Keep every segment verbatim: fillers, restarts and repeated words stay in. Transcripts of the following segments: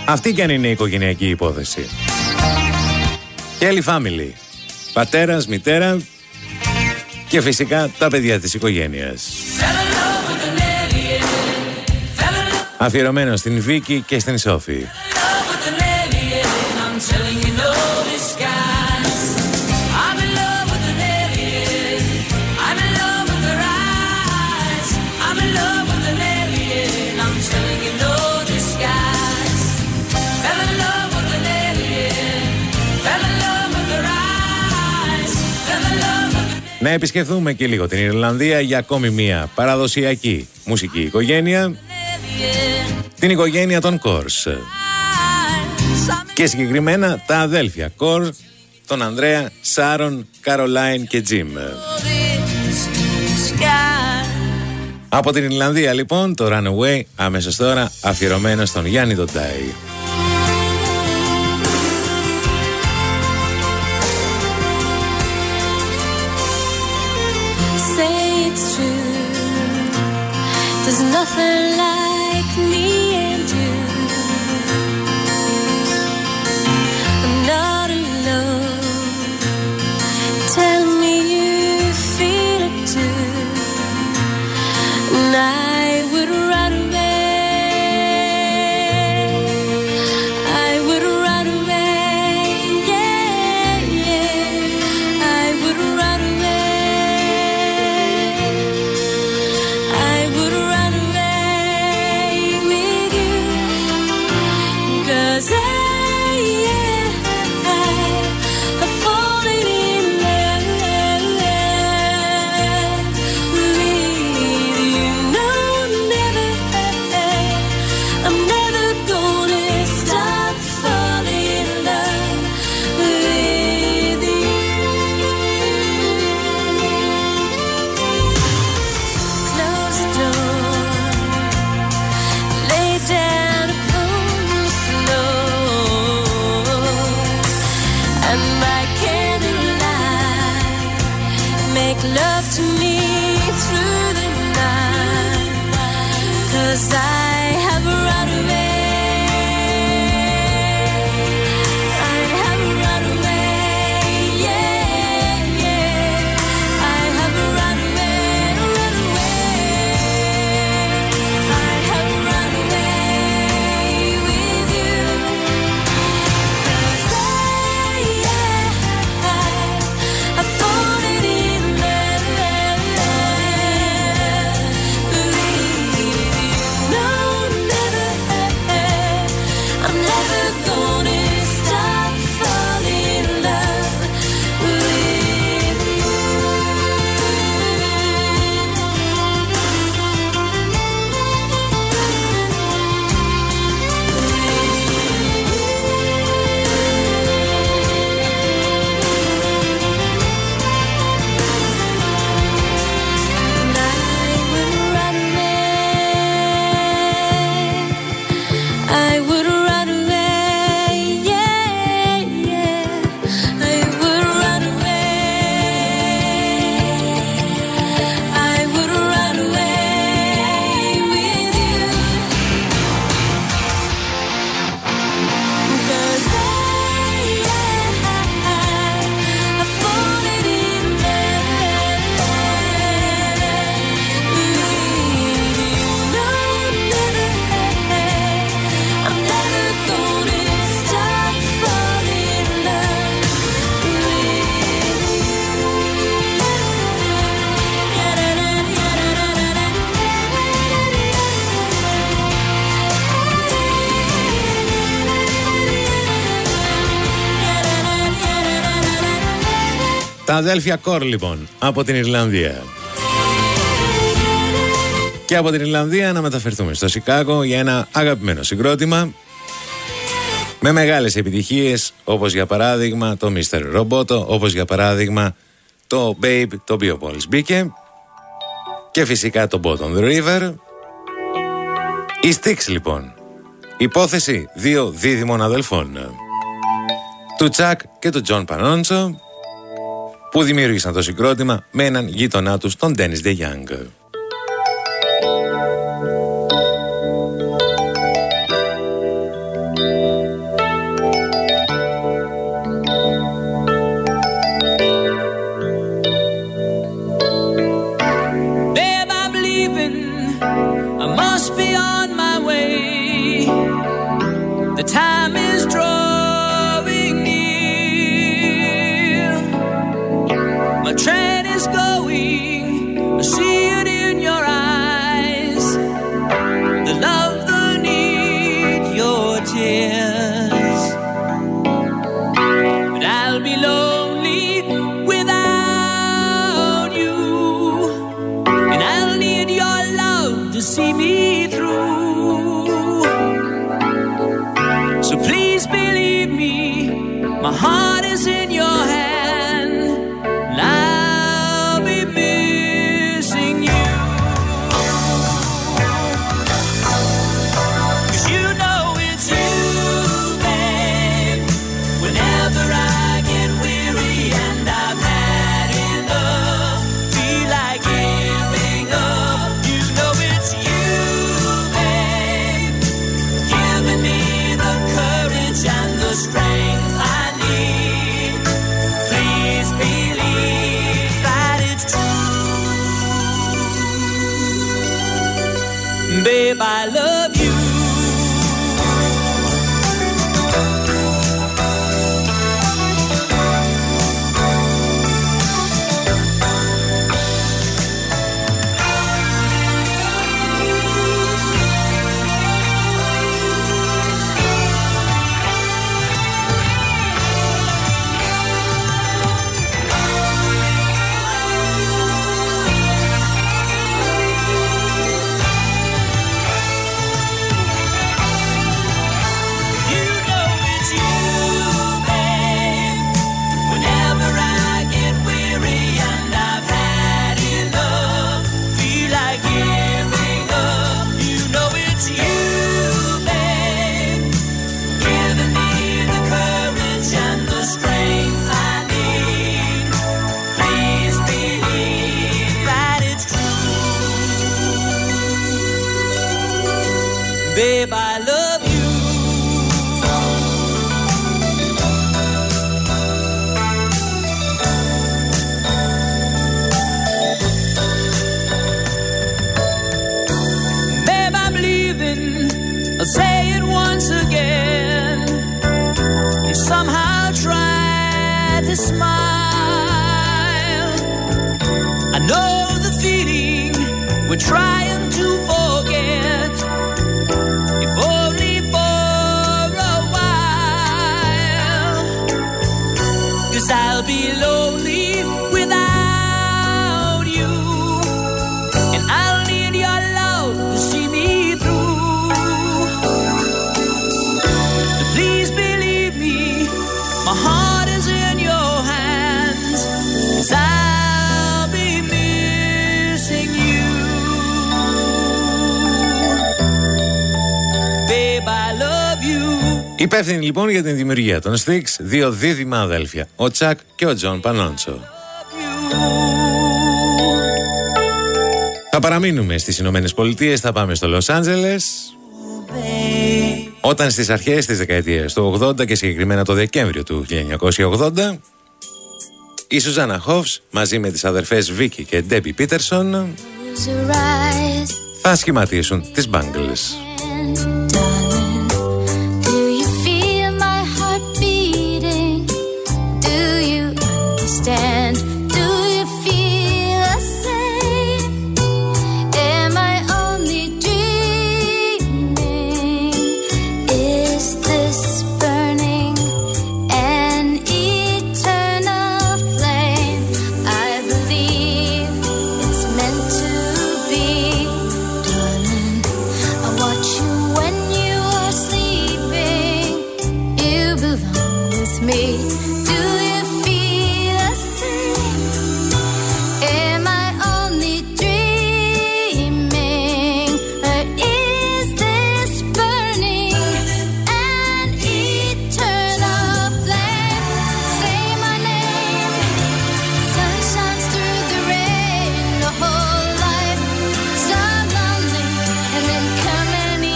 Αυτή κι αν είναι η οικογενειακή υπόθεση. Kelly Family. Πατέρας, μητέρα και φυσικά τα παιδιά της οικογένειας. Αφιερωμένο στην Βίκη και στην Σόφη. Να επισκεφθούμε και λίγο την Ιρλανδία για ακόμη μία παραδοσιακή μουσική οικογένεια, την οικογένεια των Κόρς. Και συγκεκριμένα τα αδέλφια Κορ, τον Ανδρέα, Σάρον, Καρολάιν και Τζιμ. Από την Ιρλανδία λοιπόν το Runaway, αμέσως τώρα αφιερωμένο στον Γιάννη Ντοντάι. There's nothing like me and you. I'm not alone. Tell me you feel it too. And I would run away. I would run away. Yeah, yeah. I would run away. I would run away with you. 'Cause I, yeah, I've fallen in love with you. No, never. I'm never gonna stop falling in love with you. Close the door, lay down upon the floor, and by candlelight make love to me through the night. 'Cause I have run away. I have run away. Yeah, yeah. I have run away, run away. I have run away with you. 'Cause I, yeah, I've fallen in love with you. No, never. I'm never gonna stop falling in love with you. And I would run away. I would run away. Yeah, yeah. I would run away. I would run away with you. 'Cause I, yeah, I've fallen in love with you. No, never. I'm never gonna stop falling in love Τα αδέλφια Κορ λοιπόν από την Ιρλανδία. Και από την Ιρλανδία να μεταφερθούμε στο Σικάγο για ένα αγαπημένο συγκρότημα με μεγάλες επιτυχίες, όπως για παράδειγμα το μίστερ Roboto, όπως για παράδειγμα το Babe, το οποίο μόλις μπήκε, και φυσικά το Bottom the River. Η Styx λοιπόν, υπόθεση δύο δίδυμων αδελφών, του Τσακ και του Τζον Πανόντσο, που δημιούργησαν το συγκρότημα με έναν γείτονά τους, τον Dennis DeYoung. My heart is in your hand, and I'll be missing you. 'Cause you know it's you, babe. Whenever I get weary and I've had enough, feel like giving up, you know it's you, babe. Giving me the courage and the strength I need. Please believe that it's true. Babe, I love you. You know it's you, babe. Whenever I get weary and I've had enough, feel like giving up, you know it's you, babe. Giving me the courage and the strength I need. Please believe that it's true. Babe, I love you. Babe, I'm leaving. I'll say it once again, and somehow try to smile. I know the feeling we're trying to forget, if only for a while. 'Cause I'll be lonely without you, and I'll need your love to see me through. So please believe me, my heart is in your hands, 'cause I'll be missing you. Babe, I love you. Υπεύθυνοι λοιπόν για την δημιουργία των Styx, δύο δίδυμα αδέλφια, ο Τσακ και ο Τζον Πανόντσο. Θα παραμείνουμε στις Ηνωμένες Πολιτείες, θα πάμε στο Λος Άντζελες. Όταν στις αρχές της δεκαετίας του ογδόντα και συγκεκριμένα το Δεκέμβριο του χίλια εννιακόσια ογδόντα, η Σουζάνα Χόφς μαζί με τις αδερφές Βίκη και Ντέμπι Πίτερσον θα σχηματίσουν τις Bangles.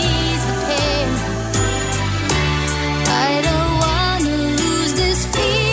I don't wanna lose this feeling.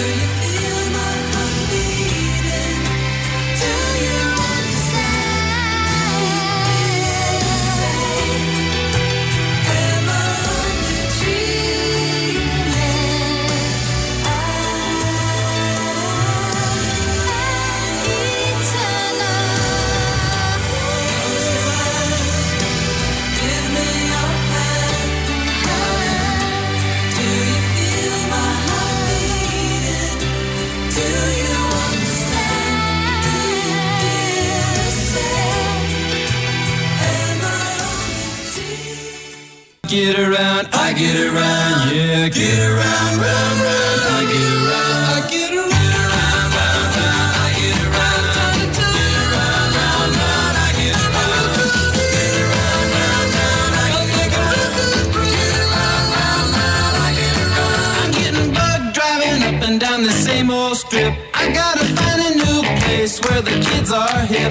Get around, I get around, yeah, get around, round, round, I get around, I get around, round, round, round, I get around, get around, round, round, I get around, get around, round, round, I get around, get around, round, round, I get around. I'm getting bugged driving up and down the same old strip. I gotta find a new place where the kids are hip.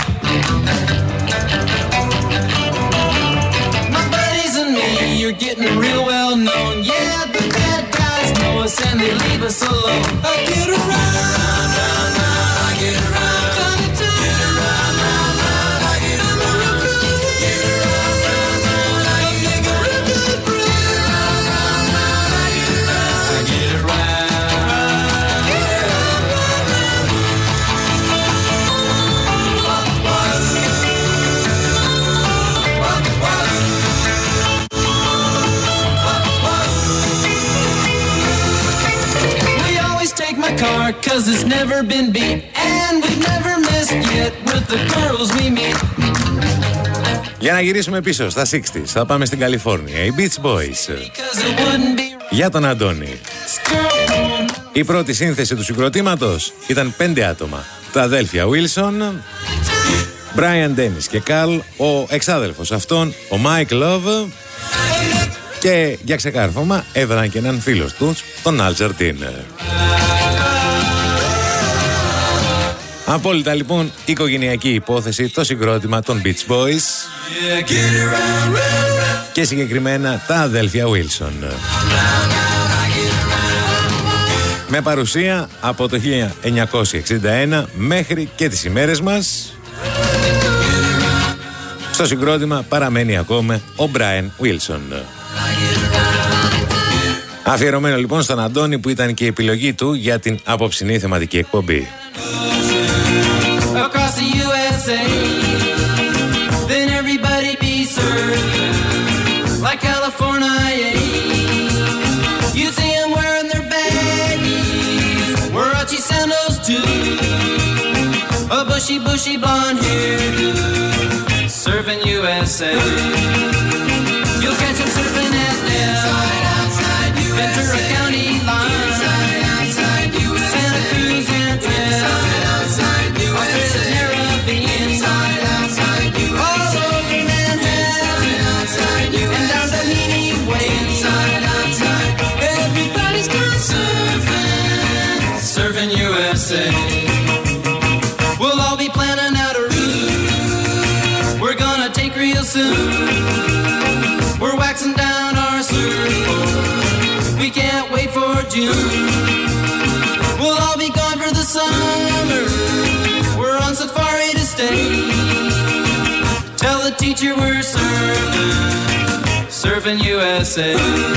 You're getting real well known. Yeah, the bad guys know us and they leave us alone. I get around, round, round, round, I get around. Get around, round, round, I get around. Get around, round, round, I get around. Get around, round, round, I get around. I get around. Get around, round, round. My car, cause it's never been beat, and we've never missed yet with the girls we meet. Για να γυρίσουμε πίσω στα εξήντα, θα πάμε στην Καλιφόρνια. Οι Beach Boys. Για τον Αντώνη. Η πρώτη σύνθεση του συγκροτήματος ήταν πέντε άτομα. Τα αδέλφια Wilson, Brian Dennis και Carl, ο εξάδελφος αυτών, ο Mike Love, και για ξεκάρφωμα έβαλαν και έναν φίλο τους, τον Al Jardine. Απόλυτα λοιπόν οικογενειακή υπόθεση το συγκρότημα των Beach Boys και συγκεκριμένα τα αδέλφια Wilson. Με παρουσία από το χίλια εννιακόσια εξήντα ένα μέχρι και τις ημέρες μας. Στο συγκρότημα παραμένει ακόμα ο Brian Wilson. Αφιερωμένο λοιπόν στον Αντώνη, που ήταν και η επιλογή του για την απόψινή θεματική εκπομπή. Across the U S A, then everybody be served like California. You see them wearing their baggies, Warachi sandals too, a bushy, bushy blonde hairdo, serving U S A. You'll catch them surfing at Del, Ventura County line, Santa Cruz and Trail. We'll all be planning out a route we're gonna take real soon. We're waxing down our surfboard, we can't wait for June. We'll all be gone for the summer, we're on safari to stay. Tell the teacher we're surfing, surfing U S A.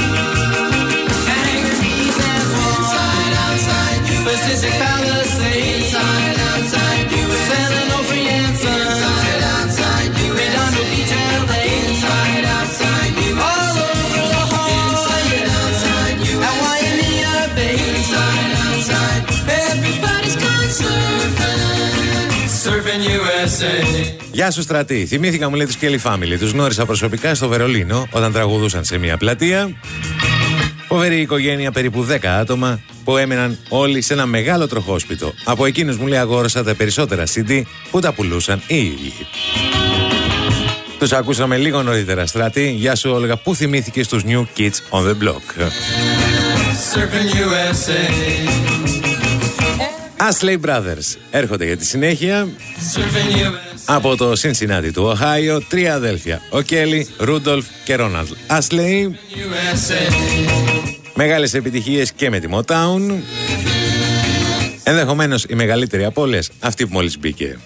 Pacific Palisades, inside, outside, U S A. San Onofre and Sun, inside, outside, U S A. Redondo Beach, L A, inside, outside, U S A. All over the hall, inside, outside, U S A. At Waimea Bay, inside, outside, everybody's gone surfing, surfing U S A. Γεια σου Στρατή, θυμήθηκα μου λέει τους Kelly Family. Τους γνώρισα προσωπικά στο Βερολίνο όταν τραγουδούσαν σε μια πλατεία. Φοβερή οικογένεια, περίπου δέκα άτομα που έμεναν όλοι σε ένα μεγάλο τροχόσπιτο. Από εκείνους μου λέει αγόρασα τα περισσότερα σι ντι που τα πουλούσαν οι ίδιοι. Τους ακούσαμε λίγο νωρίτερα Στράτη. Γεια σου Όλγα, που θυμήθηκες τους New Kids on the Block. Astley Brothers έρχονται για τη συνέχεια. Από το Cincinnati του Οχάιο, τρία αδέλφια, ο Κέλι, Ρούντολφ και Ρόναλντ Astley. Μεγάλες επιτυχίες και με τη Motown. Ενδεχομένως η μεγαλύτερη από όλες, αυτή που μόλις μπήκε.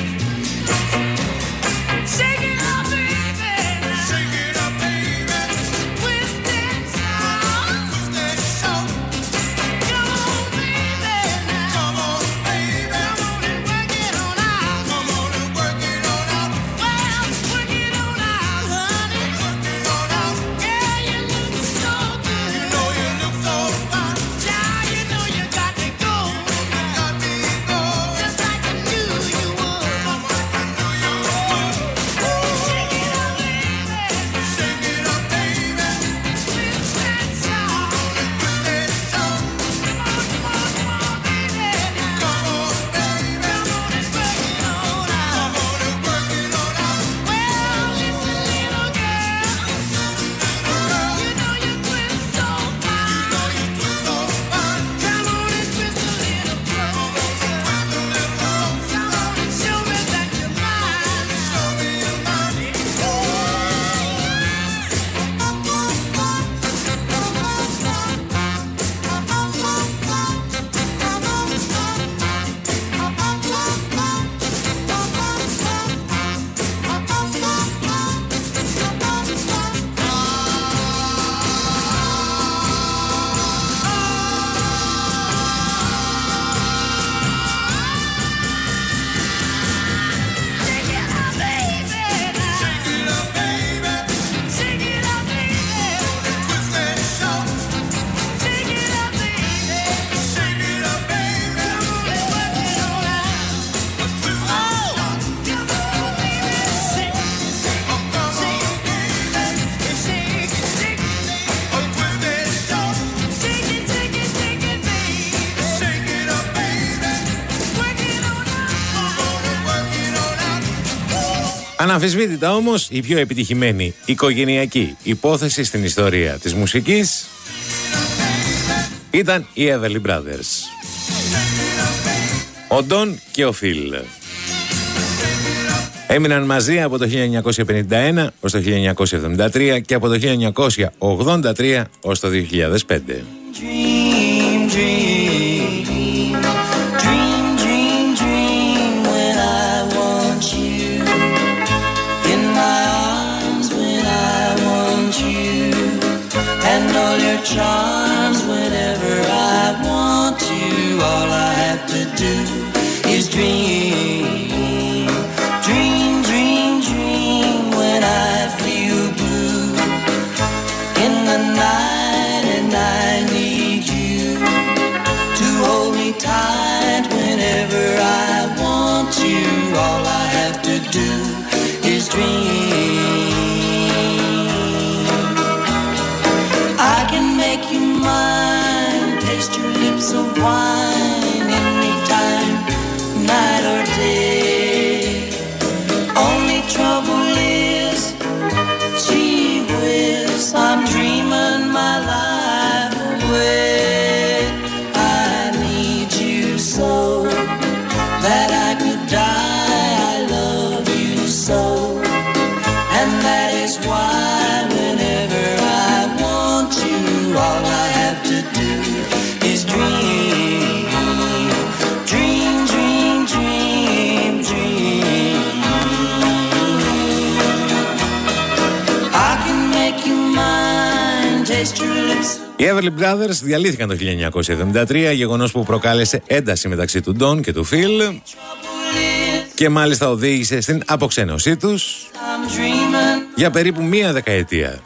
Αναμφισβήτητα όμως η πιο επιτυχημένη οικογενειακή υπόθεση στην ιστορία της μουσικής ήταν οι Everly Brothers. Ο Ντον και ο Φιλ έμειναν μαζί από το χίλια εννιακόσια πενήντα ένα ως το χίλια εννιακόσια εβδομήντα τρία και από το χίλια εννιακόσια ογδόντα τρία ως το δύο χιλιάδες πέντε. Dream, dream, dream, dream, dream when I want you in my arms, when I want you and all your charms whenever I want to. All I have to do is dream, dream, dream, dream when I feel blue in the night and I need you to hold me tight whenever I want you. All I have to do is dream. I can make you mine, taste your lips of wine anytime, night or day. Only trouble is, gee whiz, I'm dreaming my life away. I need you so that I could die. I love you so, and that is why whenever I want you, all I have to do is dream, dream, dream, dream, dream. I can make you mine, taste your lips. Οι Everly Brothers διαλύθηκαν το χίλια εννιακόσια εβδομήντα τρία, γεγονός που προκάλεσε ένταση μεταξύ του Ντον και του Φιλ και μάλιστα οδήγησε στην αποξένωσή τους I'm dreaming για περίπου μία δεκαετία.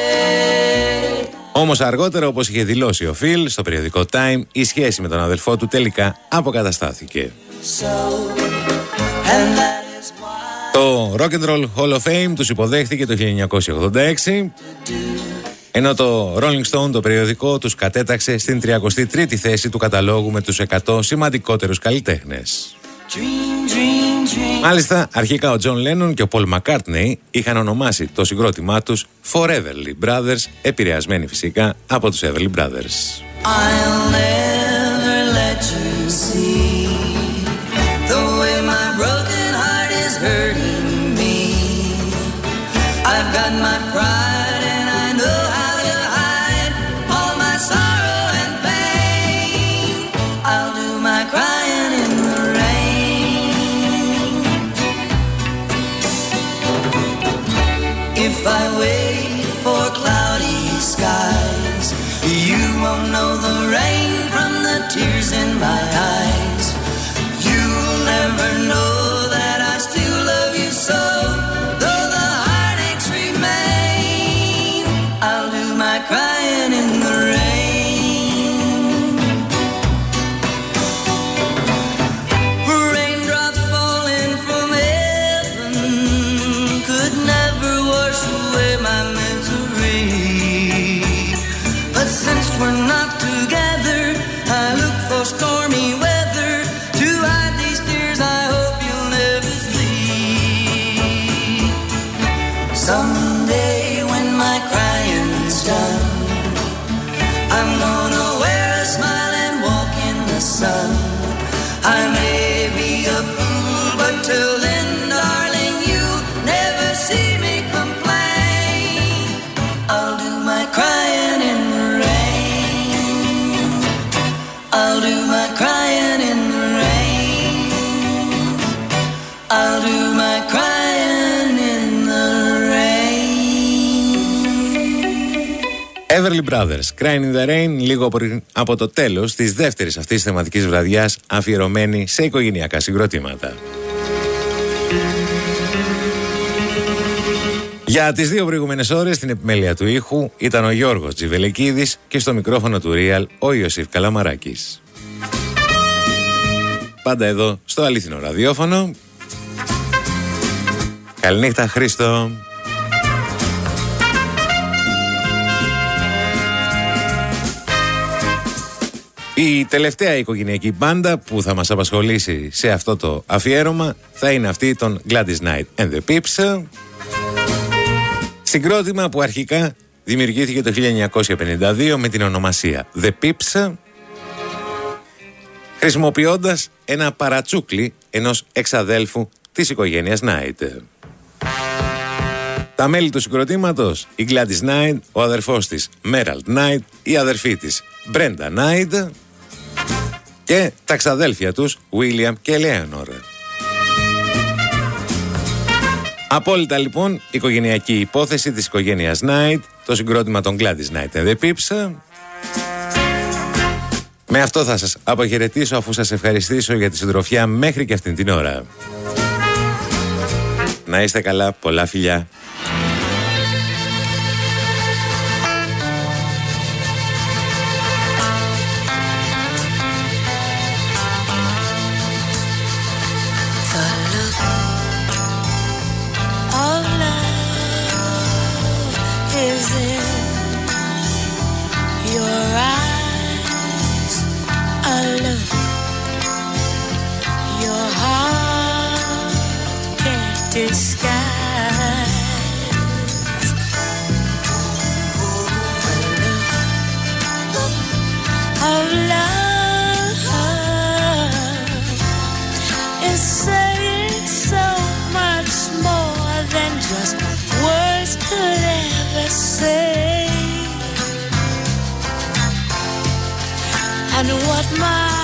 Όμως αργότερα, όπως είχε δηλώσει ο Φιλ στο περιοδικό Time, η σχέση με τον αδελφό του τελικά αποκαταστάθηκε. so, and that is why Το Rock and Roll Hall of Fame τους υποδέχθηκε το χίλια εννιακόσια ογδόντα έξι, ενώ το Rolling Stone, το περιοδικό, τους κατέταξε στην τριακοστή τρίτη θέση του καταλόγου με τους εκατό σημαντικότερους καλλιτέχνες. dream, dream, dream. Μάλιστα, αρχικά ο John Lennon και ο Paul McCartney είχαν ονομάσει το συγκρότημά τους Foreverly Brothers, επηρεασμένοι φυσικά από τους Everly Brothers. I'll never let you see the way my broken heart is hurting me. I've got my pride and I know how to hide all my sorrow and pain. I'll do my crime tears in my eyes. You'll never know that I still love you so. Though the heartaches remain, I'll do my crying in the rain. Raindrops falling from heaven could never wash away my misery. But since we're not together, I look for stormy weather to hide these tears I hope you'll never see. Someday when my crying's done, I'm gonna wear a smile and walk in the sun. I may be a fool, but till then, darling, you'll never see me complain. I'll do my crying in the rain. I'll do my crying in the rain. I'll do my crying in the rain. Everly Brothers, Crying in the Rain, λίγο πριν από το τέλος της δεύτερης αυτής θεματικής βραδιάς, αφιερωμένη σε οικογενειακά συγκροτήματα. Για τις δύο προηγούμενες ώρες στην επιμέλεια του ήχου ήταν ο Γιώργος Τζιβελεκίδης και στο μικρόφωνο του Real ο Ιωσήφ Καλαμαράκης. Πάντα εδώ στο αλήθινο ραδιόφωνο. Καληνύχτα Χρήστο. Η τελευταία οικογενειακή μπάντα που θα μας απασχολήσει σε αυτό το αφιέρωμα θα είναι αυτή των Gladys Knight and the Pips. Συγκρότημα που αρχικά δημιουργήθηκε το χίλια εννιακόσια πενήντα δύο με την ονομασία The Pips, χρησιμοποιώντας ένα παρατσούκλι ενός εξαδέλφου της οικογένειας Knight. Τα μέλη του συγκροτήματος, η Gladys Knight, ο αδερφός της Merald Knight, η αδερφή της Brenda Knight και τα ξαδέλφια τους William και Eleanor. Απόλυτα λοιπόν η οικογενειακή υπόθεση της οικογένειας Knight, το συγκρότημα των Gladys Knight and the Pips. Με αυτό θα σας αποχαιρετήσω, αφού σας ευχαριστήσω για τη συντροφιά μέχρι και αυτήν την ώρα. Να είστε καλά, πολλά φιλιά. And what my